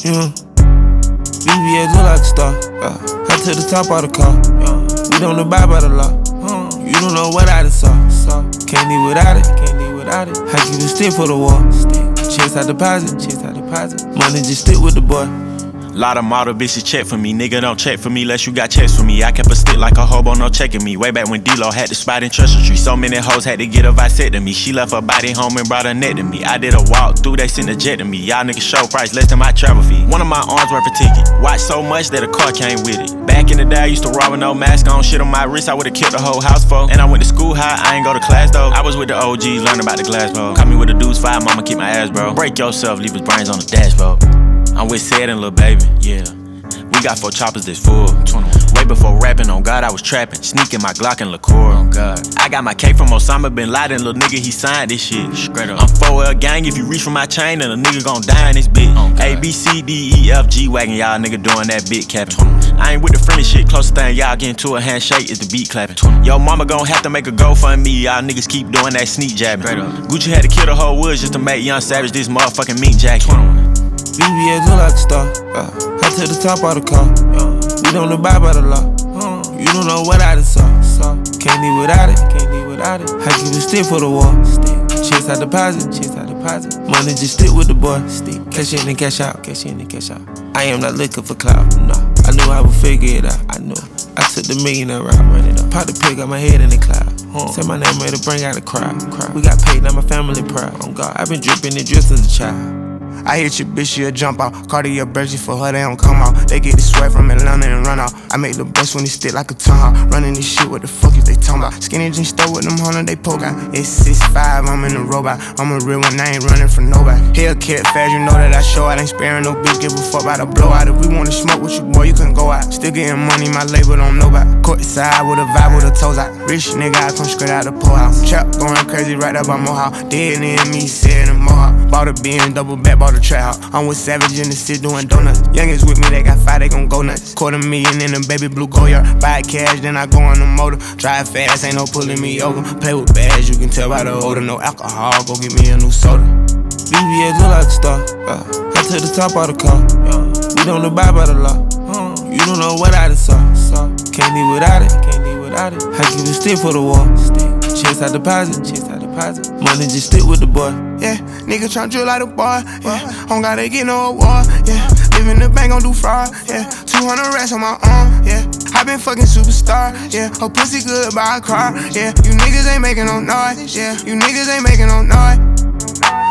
Yeah. BBS look like a star. I took the top out the car. We don't abide by the law. You don't know what I done saw. Can't live without it. I keep a stick for the wall. Chase out deposit. Money just stick with the boy. Lot of model bitches check for me, nigga don't check for me unless you got checks for me. I kept a stick like a hobo, no checking me. Way back when D-Lo had the spot in Treasure Tree. So many hoes had to get a vasectomy. She left her body home and brought her neck to me. I did a walk through, they sent a jet to me. Y'all niggas show price less than my travel fee. One of my arms worth a ticket. Watch so much that a car came with it. Back in the day I used to rob with no mask on. Shit on my wrist I would've killed the whole house for. And I went to school high, I ain't go to class though. I was with the OGs, learning about the glass pole. Caught me with a deuce 5, mama keep my ass bro. Break yourself, leave his brains on the dashboard. I'm with Sid and Lil Baby, yeah. We got 4 choppers that's full. 21. Way before rapping, on God, I was trapping. Sneaking my Glock and liqueur, on God. I got my cake from Osama Bin Laden, little nigga, he signed this shit. Straight up. I'm 4L gang, if you reach for my chain, then a nigga gon' die in this bitch. A, B, C, D, E, F, G wagon, y'all nigga doing that big capping. I ain't with the friendly shit, closest thing y'all getting to a handshake is the beat clapping. Yo, mama gon' have to make a GoFundMe, y'all niggas keep doing that sneak jabbing. Gucci had to kill the whole woods just to make Young Savage this motherfucking meat jacket. BBS look like a star. I took the top out the car. We don't abide by the law. You don't know what I done saw. Can't live without it. I keep a stick for the wall. Chase out deposit. Money just stick with the boy. Cash in and cash out. I am not looking for clout. No, I knew I would figure it out. I knew. I took the millionaire route. Pop the pig, got my head in the cloud. Said my name ready to bring out the crowd. We got paid, now my family proud. On God, I've been dripping and dressed as a child. I hit your bitch, she'll jump out. Cartier Bergy for her, they don't come out. They get the sweat from Atlanta and run out. I make the best when they stick like a tongue out. Running this shit, what the fuck is they talking about? Skinny jeans stole with them hundred, they poke out. It's 6'5", I'm in the robot. I'm a real one, I ain't running from nobody. Hellcat fast, you know that I show out. Ain't sparing no bitch, give a fuck about a blowout. If we wanna smoke with you, boy, you couldn't go out. Still getting money, my label don't know about. Courtside with a vibe with the toes out. Rich nigga, I come straight out the poorhouse. Trap going crazy right up by Mohawk. Dead in me, said in Mohawk. Bought a bin, double back, bought a trap house. I'm with Savage in the city doing donuts. Youngins with me, they got 5, they gon' go nuts. $250,000 in a baby blue Goyard. Buy cash, then I go on the motor. Drive fast, ain't no pulling me over. Play with bags, you can tell by the odor. No alcohol, go get me a new soda. BBS look like a star. I took the top out the car. We don't abide by the law. You don't know what I done saw. Can't live without it. I keep a stick for the wall. Chase out deposit. Money just stick with the boy. Yeah, nigga tryna drill like a boy. Yeah, don't gotta get no award. Yeah, live in the bank, gon' do fraud. Yeah, 200 racks on my arm. Yeah, I been fucking superstar. Yeah, her pussy good, buy a car. Yeah, you niggas ain't making no noise. Yeah, you niggas ain't making no noise.